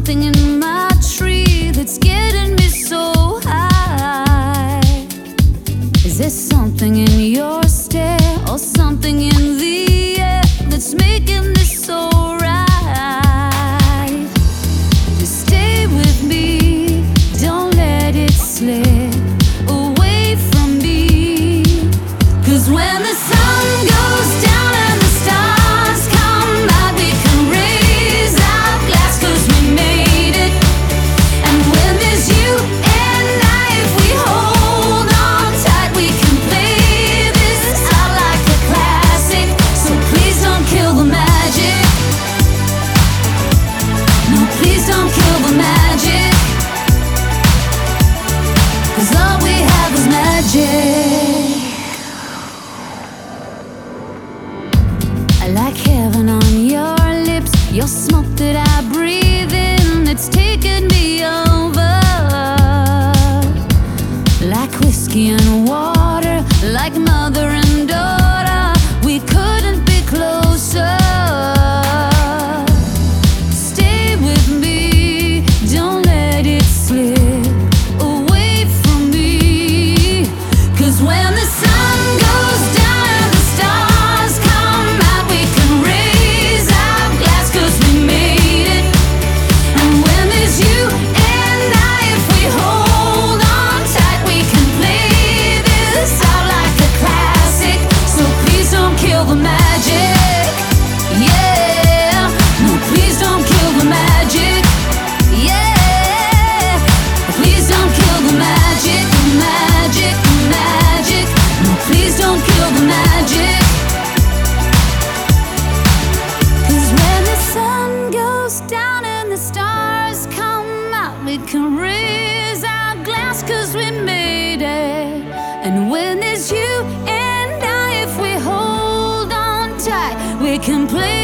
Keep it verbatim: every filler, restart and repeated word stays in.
something in my tree that's getting me so high? Is there something in your stare or something in the air that's making this so right? Just stay with me, don't let it slip away from me. 'Cause when the sun goes down and the stars come out, we can raise our glass 'cause we made it. And when there's you and I, if we hold on tight, we can play this out like a classic. So please don't kill the magic. No, please don't kill the magic. 'Cause all we have is magic. Like heaven on your lips, your smoke that I breathe in, it's taking me over. Like whiskey and water, like mother and daughter, we couldn't be closer. Stay with me, don't let it slip away from me. 'Cause when the sun goes down and the stars come out, we can raise our glass 'cause we made it. And when there's you and I, if we hold on tight, we can play this out like a classic. So please don't kill the magic. Yeah, no, please don't kill the magic. Yeah, please don't kill the magic, the magic, the magic. No, please don't kill the magic. 'Cause when the sun goes down and the stars come out, we can raise our glass 'cause we made it. And when there's you and I, if we hold on tight, we can play